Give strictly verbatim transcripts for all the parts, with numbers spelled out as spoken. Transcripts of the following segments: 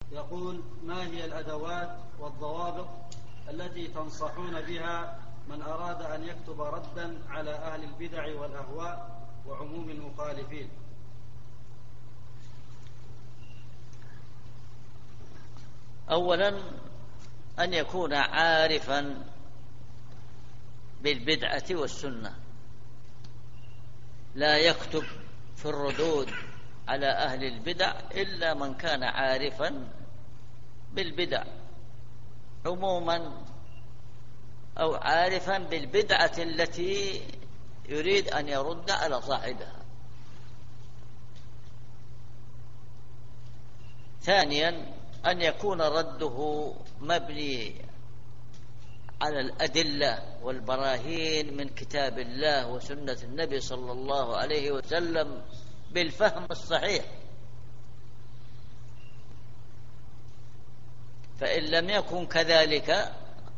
يقول: ما هي الأدوات والضوابط التي تنصحون بها من أراد أن يكتب ردا على أهل البدع والأهواء وعموم المخالفين؟ أولا أن يكون عارفا بالبدعة والسنة، لا يكتب في الردود على أهل البدع إلا من كان عارفا بالبدع عموما، أو عارفا بالبدعة التي يريد أن يرد على صاحبها. ثانيا أن يكون رده مبني على الأدلة والبراهين من كتاب الله وسنة النبي صلى الله عليه وسلم بالفهم الصحيح. فإن لم يكن كذلك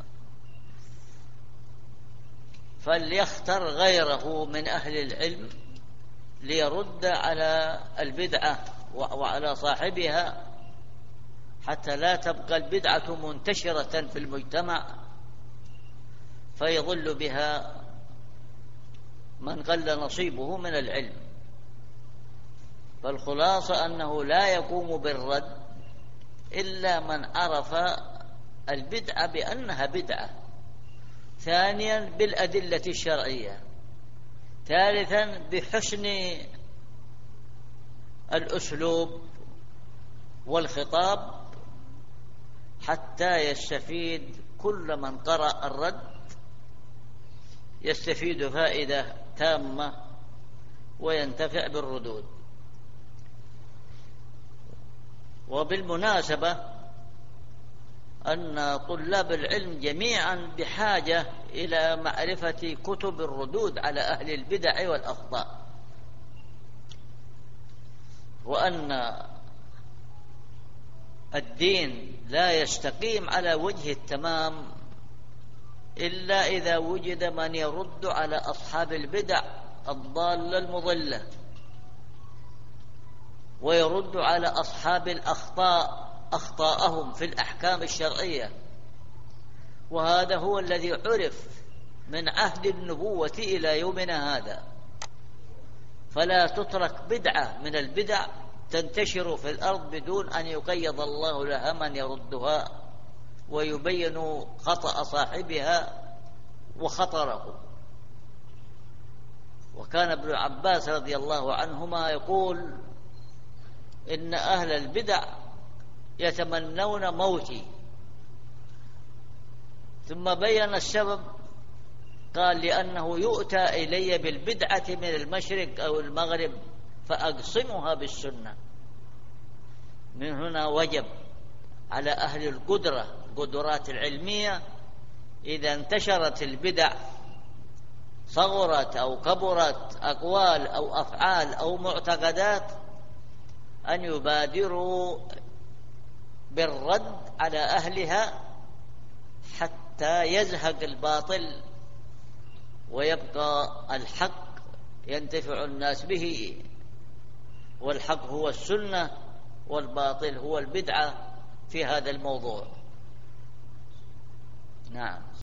فليختر غيره من أهل العلم ليرد على البدعة وعلى صاحبها، حتى لا تبقى البدعة منتشرة في المجتمع فيضل بها من قل نصيبه من العلم. فالخلاصة أنه لا يقوم بالرد إلا من عرف البدعة بأنها بدعة، ثانيا بالأدلة الشرعية، ثالثا بحسن الأسلوب والخطاب، حتى يستفيد كل من قرأ الرد يستفيد فائدة تامة وينتفع بالردود. وبالمناسبة أن طلاب العلم جميعا بحاجة إلى معرفة كتب الردود على أهل البدع والأخطاء، وأن الدين لا يستقيم على وجه التمام إلا إذا وجد من يرد على أصحاب البدع الضالة المضلة، ويرد على أصحاب الأخطاء أخطاءهم في الأحكام الشرعية. وهذا هو الذي عرف من عهد النبوة إلى يومنا هذا. فلا تترك بدعة من البدع تنتشر في الأرض بدون أن يقيض الله لها من يردها ويبين خطأ صاحبها وخطره. وكان ابن عباس رضي الله عنهما يقول: إن أهل البدع يتمنون موتي. ثم بين السبب، قال: لأنه يؤتى إلي بالبدعة من المشرق أو المغرب فأقسمها بالسنة. من هنا وجب على أهل القدرة القدرات العلمية إذا انتشرت البدع صغرت أو كبرت أقوال أو أفعال أو معتقدات أن يبادروا بالرد على أهلها حتى يزهق الباطل ويبقى الحق ينتفع الناس به. والحق هو السنة والباطل هو البدعة في هذا الموضوع. نعم.